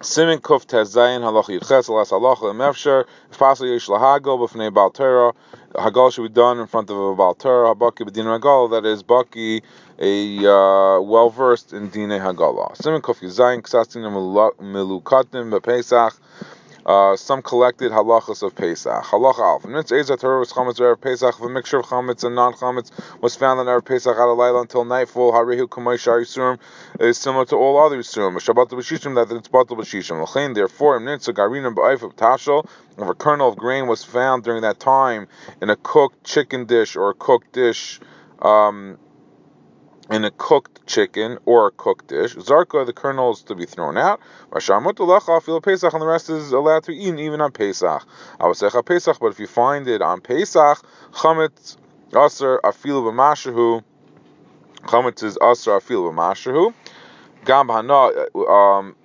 Simin Kuf Tezayin Halacha Yitches Alas Halacha Emefsher. If possible, Yesh Lahagol B'fnei Baal Torah. Hagol should be done in front of a Baal Torah. Habaki B'din Hagol, that is Baki, a well versed in Dinei Hagala. Simin Kuf Yezayin Ksatin Milukatim B'Pesach. Some collected halachas of Pesach. Halacha Alf. Mitzvah Ezra Torah was chametz erev Pesach. If a mixture of chametz and non-chametz was found on erev Pesach out of Laila until nightfall, Harihu Kamei Shar Yisurim is similar to all other Yisurim. Shabbat b'shishim, that it's batal b'shishim. L'chein, therefore, Mitzvah Garinah b'Eif of Tashel, if a kernel of grain was found during that time in a cooked chicken dish or a cooked dish, in a cooked chicken or a cooked dish, Zarka, the kernel is to be thrown out. Vashamut Lecha Afil Pesach, and the rest is allowed to eat even on Pesach. I would say Pesach, but if you find it on Pesach, Chametz Aser Afil B'Mashahu, Chametz is Aser Afil B'Mashahu. Gam Hana,